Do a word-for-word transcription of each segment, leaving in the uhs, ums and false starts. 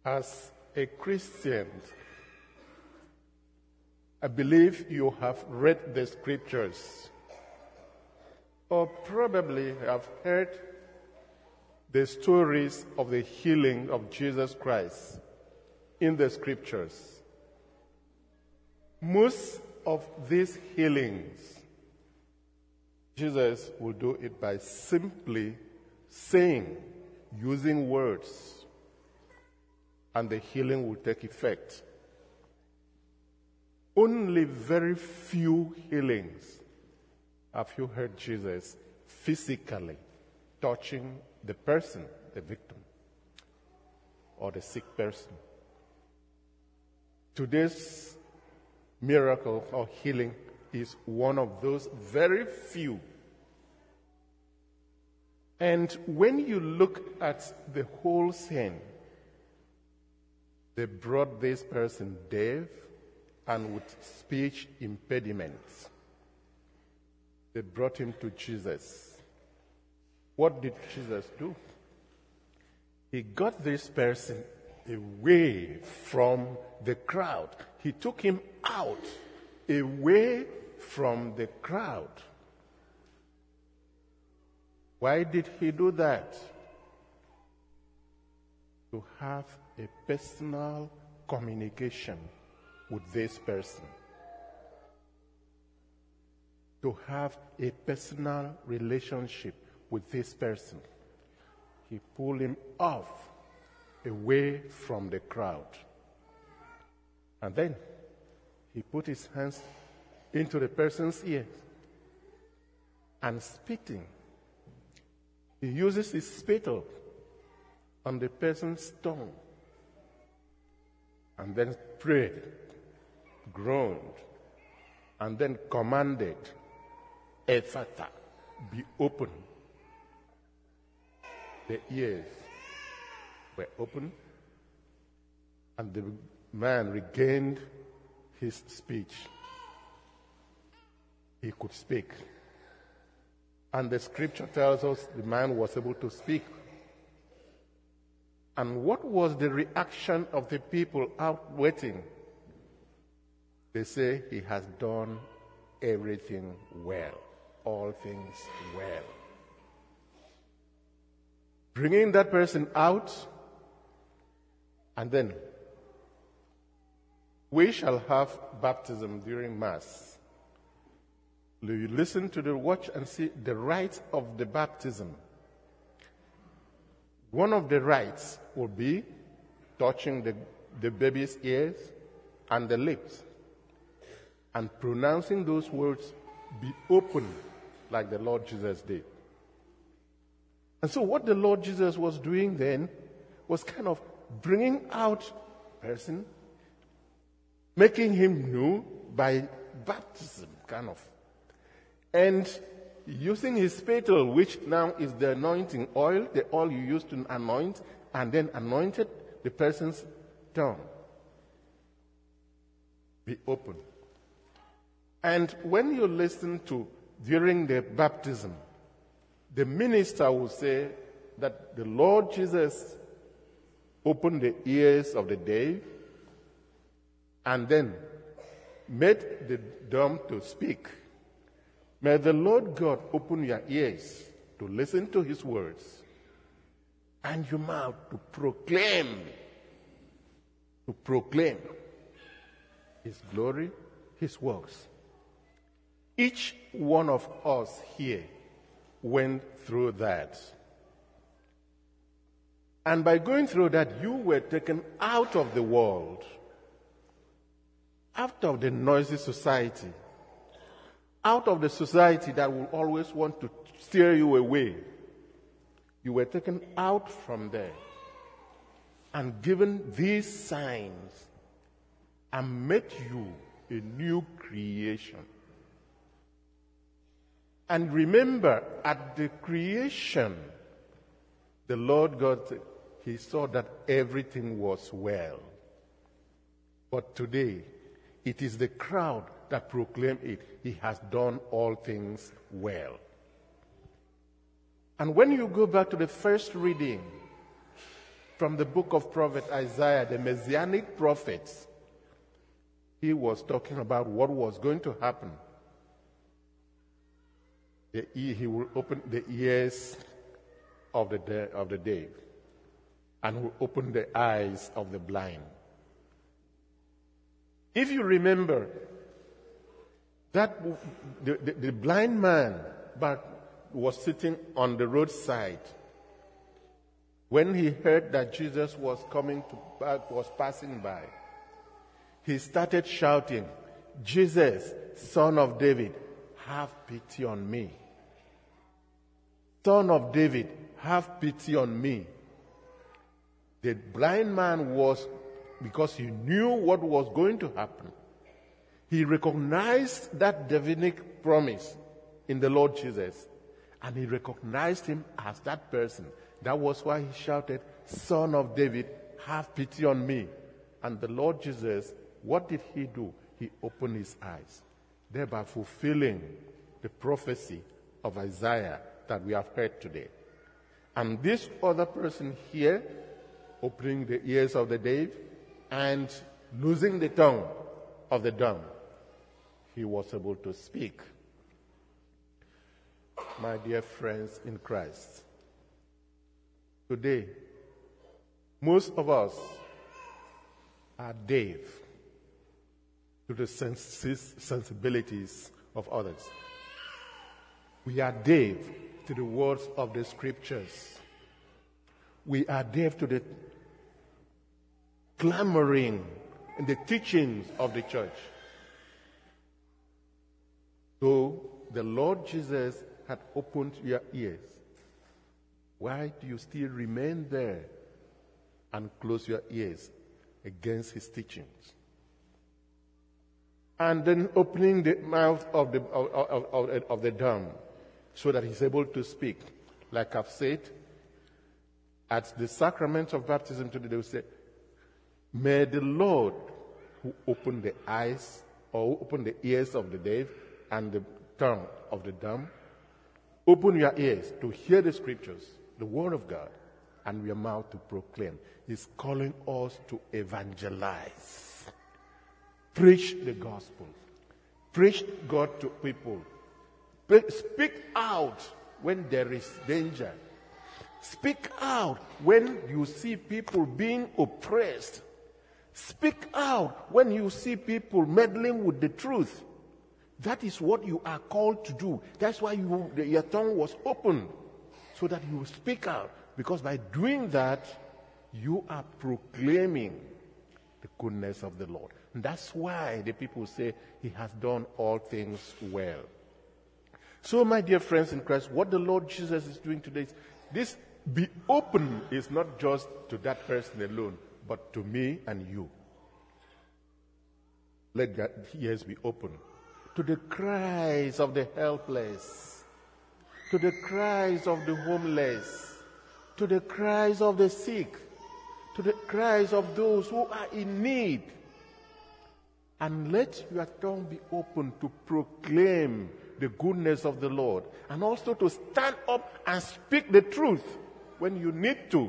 As a Christian, I believe you have read the scriptures, or probably have heard the stories of the healing of Jesus Christ in the scriptures. Most of these healings, Jesus will do it by simply saying, using words, and the healing will take effect. Only very few healings have you heard Jesus physically touching the person, the victim, or the sick person. Today's miracle or healing is one of those very few. And when you look at the whole scene, they brought this person deaf and with speech impediments. They brought him to Jesus. What did Jesus do? He got this person away from the crowd. He took him out, away from the crowd. Why did he do that? To have a personal communication with this person. To have a personal relationship with this person. He pulled him off, away from the crowd. And then he put his hands into the person's ears and spitting. He uses his spittle on the person's tongue and then prayed, groaned, and then commanded, Ephphatha, be open. The ears were open, and the man regained his speech. He could speak. And the scripture tells us the man was able to speak. And what was the reaction of the people out waiting? They say he has done everything well, all things well. Bringing that person out, and then we shall have baptism during Mass. You listen to the watch and see the rites of the baptism. One of the rites will be touching the, the baby's ears and the lips and pronouncing those words, be open, like the Lord Jesus did. And so what the Lord Jesus was doing then was kind of bringing out a person, making him new by baptism, kind of. And using his spittle, which now is the anointing oil, the oil you use to anoint, and then anointed the person's tongue. Be open. And when you listen to, during the baptism, the minister will say that the Lord Jesus opened the ears of the deaf and then made the dumb to speak. May the Lord God open your ears to listen to his words and your mouth to proclaim, to proclaim his glory, his works. Each one of us here went through that. And by going through that, you were taken out of the world, out of the noisy society, out of the society that will always want to steer you away. You were taken out from there and given these signs and made you a new creation. And remember, at the creation, the Lord God, he saw that everything was well. But today, it is the crowd that proclaim it. He has done all things well. And when you go back to the first reading, from the book of prophet Isaiah, the messianic prophets. He was talking about what was going to happen. The, he will open the ears of the, de- of the deaf and will open the eyes of the blind. If you remember, that the, the, the blind man but was sitting on the roadside when he heard that Jesus was coming to was passing by. He started shouting, "Jesus, Son of David, have pity on me. Son of David, have pity on me." The blind man was, because he knew what was going to happen, he recognized that Davidic promise in the Lord Jesus, and he recognized him as that person. That was why he shouted, "Son of David, have pity on me." And the Lord Jesus, what did he do? He opened his eyes, thereby fulfilling the prophecy of Isaiah that we have heard today. And this other person here, opening the ears of the deaf and losing the tongue of the dumb, he was able to speak. My dear friends in Christ, today, most of us are deaf to the senses, sensibilities of others. We are deaf to the words of the scriptures. We are deaf to the clamoring and the teachings of the church. So the Lord Jesus had opened your ears. Why do you still remain there and close your ears against his teachings? And then opening the mouth of the, of, of, of, of the dumb so that he's able to speak. Like I've said, at the sacrament of baptism today, they will say, "May the Lord who opened the eyes or open the ears of the deaf and the tongue of the dumb, open your ears to hear the scriptures, the word of God, and your mouth to proclaim." He's calling us to evangelize. Preach the gospel. Preach God to people. Speak out when there is danger. Speak out when you see people being oppressed. Speak out when you see people meddling with the truth. That is what you are called to do. That's why you, your tongue was opened, so that you speak out. Because by doing that, you are proclaiming the goodness of the Lord. And that's why the people say he has done all things well. So, my dear friends in Christ, what the Lord Jesus is doing today is this: be open is not just to that person alone, but to me and you. Let your ears be open to the cries of the helpless, to the cries of the homeless, to the cries of the sick, to the cries of those who are in need. And let your tongue be open to proclaim the goodness of the Lord, and also to stand up and speak the truth when you need to.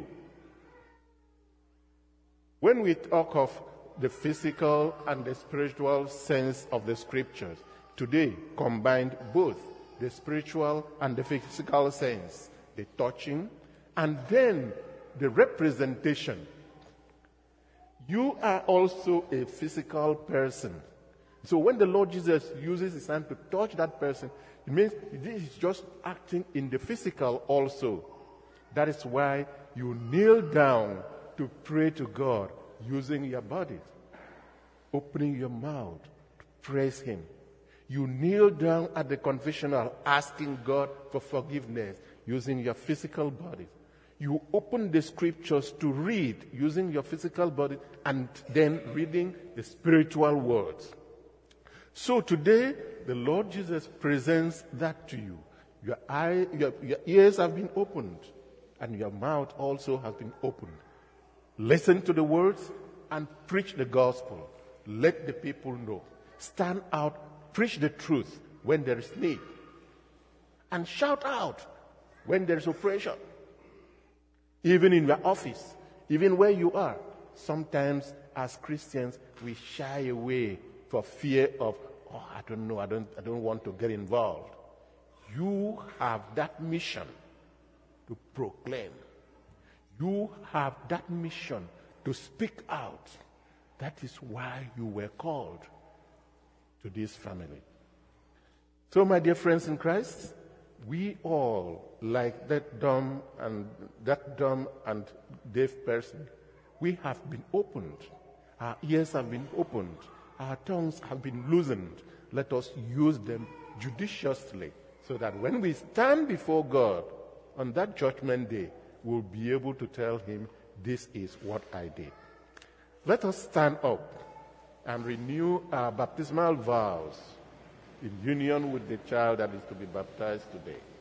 When we talk of the physical and the spiritual sense of the scriptures, today combined both the spiritual and the physical sense, the touching, and then the representation. You are also a physical person. So when the Lord Jesus uses his hand to touch that person, it means this is just acting in the physical also. That is why you kneel down to pray to God using your body, opening your mouth to praise him. You kneel down at the confessional asking God for forgiveness using your physical body. You open the scriptures to read using your physical body, and then reading the spiritual words. So today, the Lord Jesus presents that to you. Your, eye, your, your ears have been opened, and your mouth also has been opened. Listen to the words and preach the gospel. Let the people know. Stand out, preach the truth when there is need. And shout out when there is oppression. Even in your office, Even where you are, sometimes as Christians, we shy away for fear of, oh, I don't know, I don't, I don't want to get involved. You have that mission to proclaim. You have that mission to speak out. That is why you were called to this family. So, my dear friends in Christ, we all, like that dumb and that dumb and deaf person, we have been opened. Our ears have been opened. Our tongues have been loosened. Let us use them judiciously so that when we stand before God on that judgment day, we'll be able to tell him, this is what I did. Let us stand up and renew our baptismal vows in union with the child that is to be baptized today.